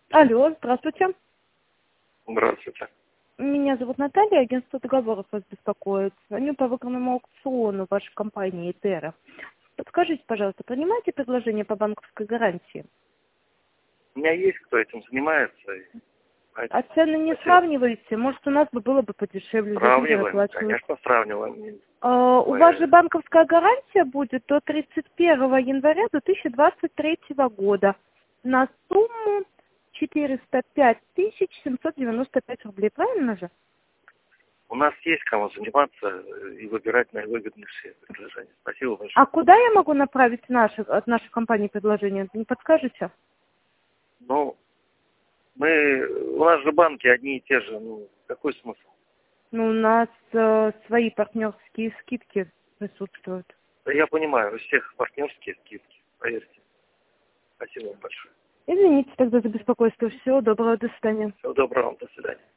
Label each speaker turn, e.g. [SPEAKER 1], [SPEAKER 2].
[SPEAKER 1] Алло, здравствуйте.
[SPEAKER 2] Здравствуйте.
[SPEAKER 1] Меня зовут Наталья, агентство договоров вас беспокоит. Звоню по выигранному аукциону вашей компании «Терра». Подскажите, пожалуйста, принимаете предложение по банковской гарантии?
[SPEAKER 2] У меня есть кто этим занимается.
[SPEAKER 1] А цены не
[SPEAKER 2] Спасибо.
[SPEAKER 1] сравниваете? Может, у нас бы было бы подешевле, за деньги
[SPEAKER 2] Сравниваем,
[SPEAKER 1] оплачивать.
[SPEAKER 2] конечно, сравниваем.
[SPEAKER 1] У вас же банковская гарантия будет до 31 января 2023 года на сумму 405 795 рублей, правильно же?
[SPEAKER 2] У нас есть кому заниматься и выбирать наивыгоднейшие предложения. Спасибо большое.
[SPEAKER 1] А куда я могу направить от нашей компании предложение? Не подскажете?
[SPEAKER 2] Ну, у нас же банки одни и те же. Ну, какой смысл?
[SPEAKER 1] Ну, у нас свои партнерские скидки присутствуют.
[SPEAKER 2] Да я понимаю, у всех партнерские скидки, поверьте. Спасибо вам большое.
[SPEAKER 1] Извините тогда за беспокойство. Всего доброго, до свидания.
[SPEAKER 2] Всего доброго вам, до свидания.